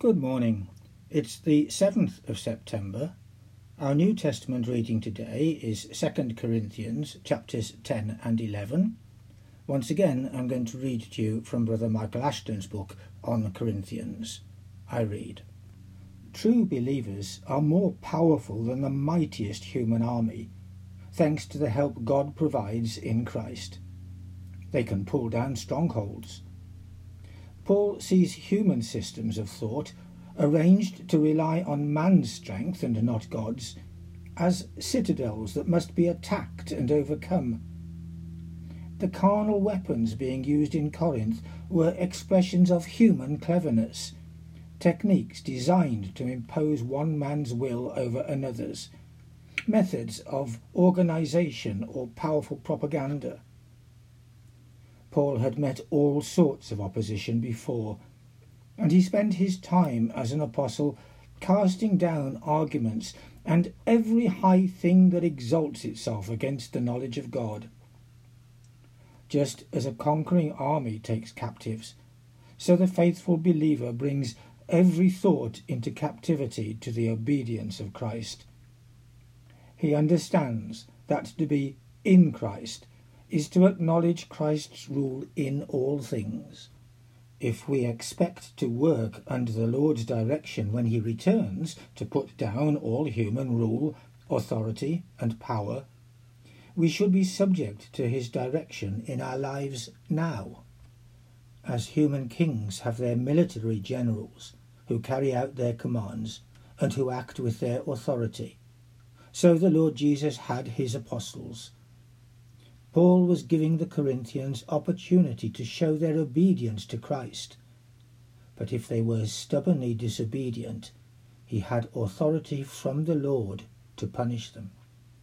Good morning. It's the 7th of September. Our New Testament reading today is 2 Corinthians chapters 10 and 11. Once again, I'm going to read to you from Brother Michael Ashton's book on Corinthians. I read, "True believers are more powerful than the mightiest human army, thanks to the help God provides in Christ. They can pull down strongholds." Paul sees human systems of thought, arranged to rely on man's strength and not God's, as citadels that must be attacked and overcome. The carnal weapons being used in Corinth were expressions of human cleverness, techniques designed to impose one man's will over another's, methods of organization or powerful propaganda. Paul had met all sorts of opposition before, and he spent his time as an apostle casting down arguments and every high thing that exalts itself against the knowledge of God. Just as a conquering army takes captives, so the faithful believer brings every thought into captivity to the obedience of Christ. He understands that to be in Christ is to acknowledge Christ's rule in all things. If we expect to work under the Lord's direction when he returns to put down all human rule, authority and power, we should be subject to his direction in our lives now. As human kings have their military generals who carry out their commands and who act with their authority, so the Lord Jesus had his apostles. Paul was giving the Corinthians opportunity to show their obedience to Christ, but if they were stubbornly disobedient, he had authority from the Lord to punish them.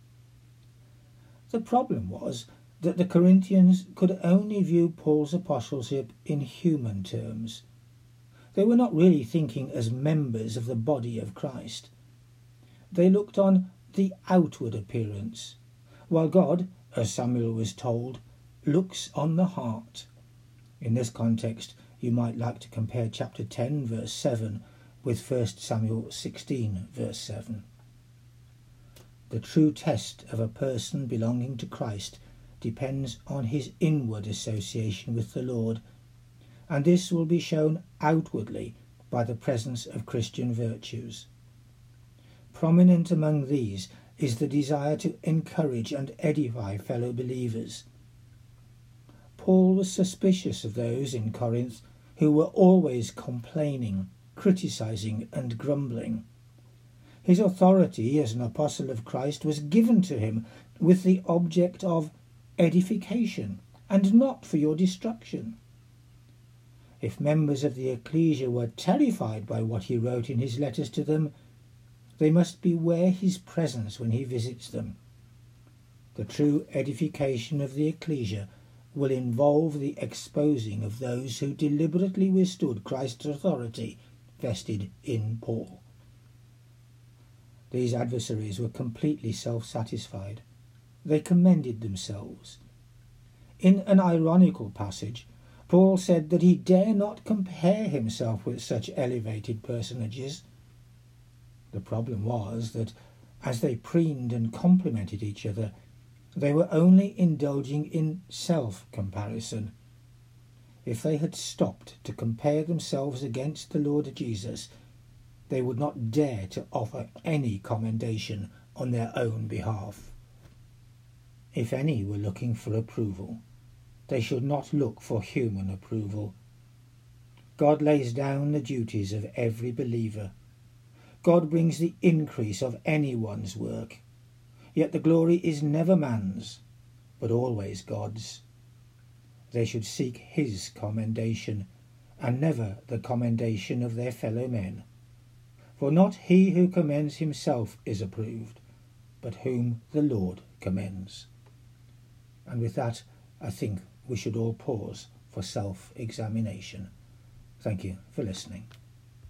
The problem was that the Corinthians could only view Paul's apostleship in human terms. They were not really thinking as members of the body of Christ. They looked on the outward appearance, while God, as Samuel was told, looks on the heart. In this context, you might like to compare chapter 10 verse 7 with 1 Samuel 16 verse 7. The true test of a person belonging to Christ depends on his inward association with the Lord, and this will be shown outwardly by the presence of Christian virtues. Prominent among these is the desire to encourage and edify fellow believers. Paul was suspicious of those in Corinth who were always complaining, criticizing and grumbling. His authority as an apostle of Christ was given to him with the object of edification and not for your destruction. If members of the ecclesia were terrified by what he wrote in his letters to them, they must beware his presence when he visits them. The true edification of the ecclesia will involve the exposing of those who deliberately withstood Christ's authority vested in Paul. These adversaries were completely self-satisfied. They commended themselves. In an ironical passage, Paul said that he dare not compare himself with such elevated personages. The problem was that, as they preened and complimented each other, they were only indulging in self-comparison. If they had stopped to compare themselves against the Lord Jesus, they would not dare to offer any commendation on their own behalf. If any were looking for approval, they should not look for human approval. God lays down the duties of every believer. God brings the increase of anyone's work, yet the glory is never man's, but always God's. They should seek his commendation, and never the commendation of their fellow men. For not he who commends himself is approved, but whom the Lord commends. And with that, I think we should all pause for self-examination. Thank you for listening.